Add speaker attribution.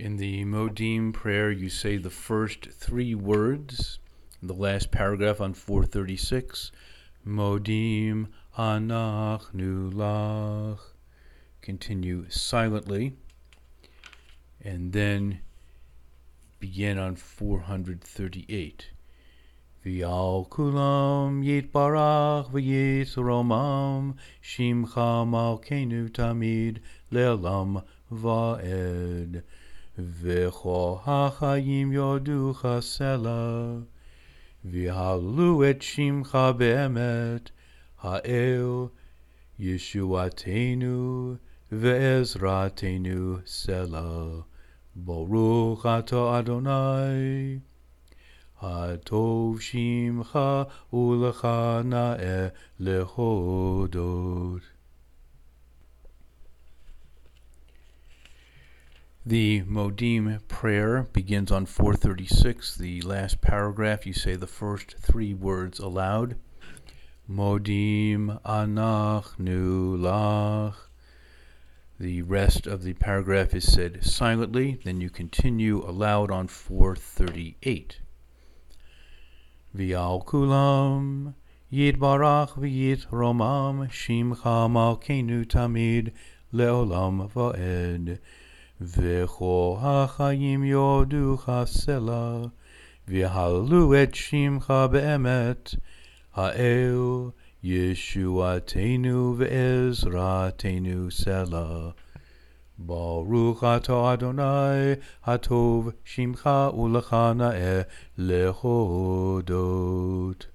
Speaker 1: In the Modim prayer, you say the first three words. In the last paragraph on 436, Modim anachnu lach. Continue silently, and then begin on 438. V'al kulam yitbarach v'yitromam shimcha malkeinu tamid le'olam va'ed. V'chol hachayim yoducha sela v'halu et shimcha be'emet ha'el Yeshuatenu ve'ezratenu sela. Baruch atah Adonai Hatov shimcha ulecha na'eh lehodot. The Modim prayer begins on 436. The last paragraph, you say the first three words aloud. Modim anachnu lach. The rest of the paragraph is said silently. Then you continue aloud on 438. V'al kulam yitbarach v'yitromam shimcha malkeinu tamid le'olam va'ed. V'chol hachayim yoducha sela v'halu et shimcha be'emet ha'el Yeshuatenu ve'ezratenu sela. Baruch atah Adonai hatov shimcha ulecha na'eh lehodot.